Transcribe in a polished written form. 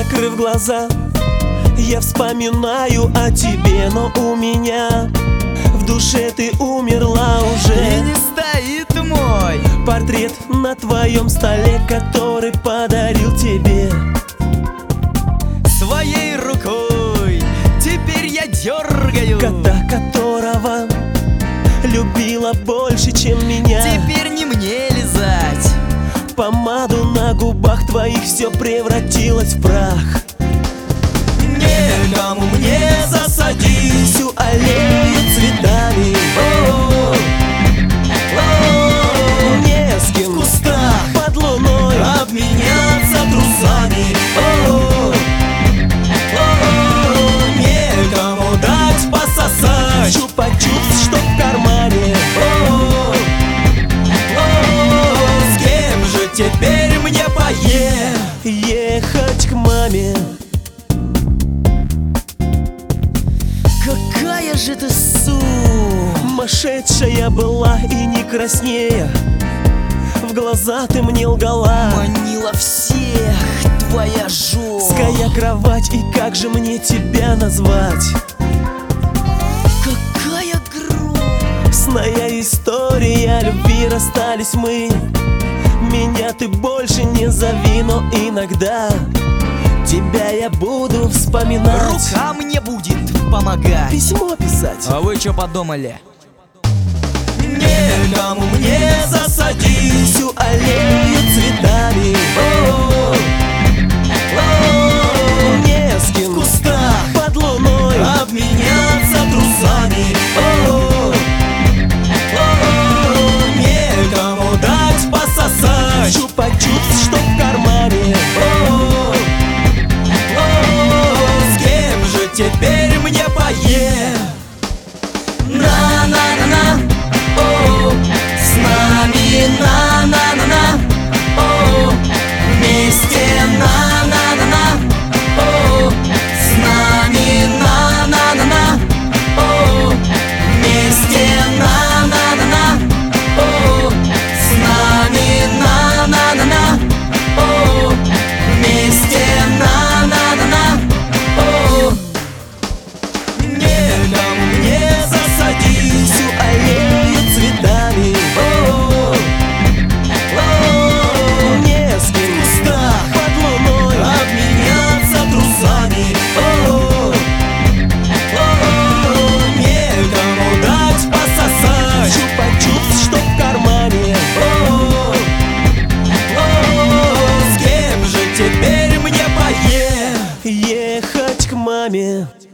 Закрыв глаза, я вспоминаю о тебе, но у меня в душе ты умерла уже. И не стоит мой портрет на твоем столе, который подарил тебе своей рукой. Теперь я дергаю кота, которого любила больше, чем меня. Теперь не мне лизать помаду на губах твоих, все превратилось в прах. Некому мне засадить всю аллею цветами. Не с кем в кустах под луной обменяться трусами. Некому дать пососать чупа-чупс, что в кармане. С кем же теперь мне ехать к маме? Какая же ты сумасшедшая была и не краснея. В глаза ты мне лгала. манила всех твоя Ская кровать, и как же мне тебя назвать? Какая грустная история любви, расстались мы. Меня ты больше не зови, но иногда тебя я буду вспоминать. Рука мне будет помогать письмо писать. А вы что подумали? Некому мне засадить всю аллею цветами. Не с кем в кустах под луной обменяться трусами. Некому дать пососать чупа-чупс, что в кармане. С кем же теперь мне На-на-на-на, с нами на-на-на-на, вместе на-на-на-на, с нами на-на-на-на, вместе на-на-на-на, с нами на-на-на-на, вместе на-на-на-на. Некому мне засадить всю аллею цветами. Не с кем в кустах под луной обменяться трусами. Некому дать пососать чупа-чупс, что в кармане. С кем же теперь мне ехать к маме?